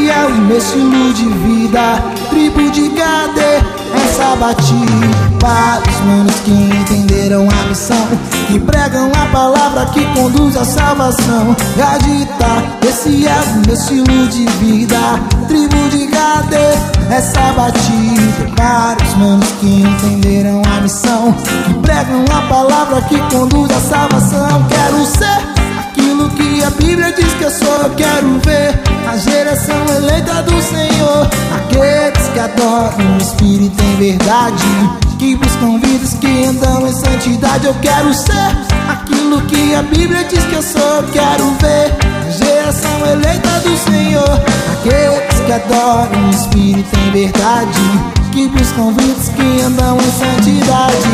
Esse é o meu estilo de vida. Tribo de Gadê, essa batida para os manos que entenderam a missão, que pregam a palavra que conduz à salvação. Gadita, esse é o meu estilo de vida. Tribo de Gadê, essa batida para os manos que entenderam a missão, que pregam a palavra que conduz à salvação. Quero ser aquilo que a Bíblia diz que eu sou. Eu quero ver a geração eleita do Senhor, aqueles que adoram o Espírito em verdade, que buscam vidas que andam em santidade. Eu quero ser aquilo que a Bíblia diz que eu sou. Eu quero ver a geração eleita do Senhor, aqueles que adoram o Espírito em verdade, que buscam vidas que andam em santidade.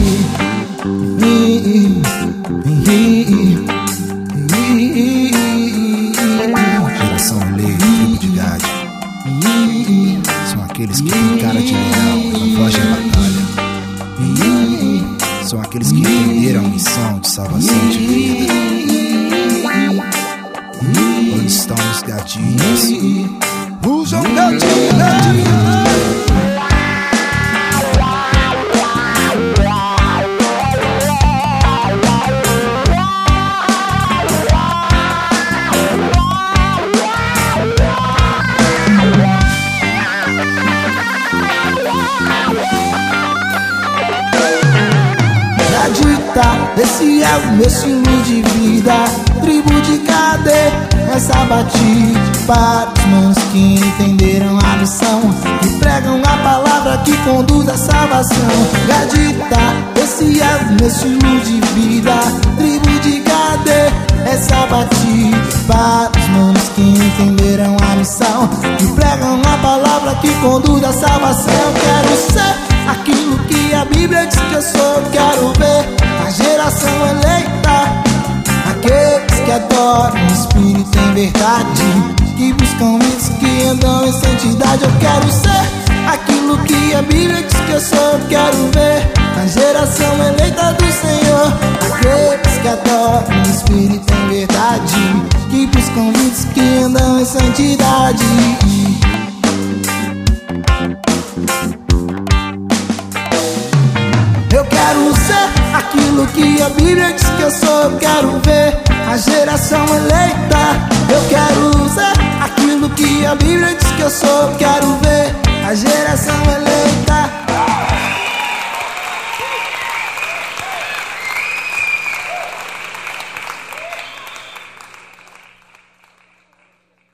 Geração eleita, tribo de Gade, são aqueles que têm cara de leão quando fogem à batalha. São aqueles que entenderam a missão de salvação de vida. Onde estão os gadinhos? Os gadinhos. Esse é o meu estilo de vida. Tribo de Gadê, essa batida para os manos que entenderam a missão, que pregam a palavra que conduz à salvação. Gadita, esse é o meu estilo de vida. Tribo de Gadê, essa batida para os manos que entenderam a missão, que pregam a palavra que conduz à salvação. Quero ser aquilo que a Bíblia diz que eu sou. Quero ver a geração eleita, aqueles que adoram o Espírito em verdade, que buscam vidas que andam em santidade. Eu quero ser aquilo que a Bíblia diz que eu sou. Eu quero ver a geração eleita do Senhor, aqueles que adoram o Espírito em verdade, que buscam vidas que andam em santidade. Eu quero ser aquilo que a Bíblia diz que eu sou. Eu quero ver a geração eleita. Eu quero ser aquilo que a Bíblia diz que eu sou. Eu quero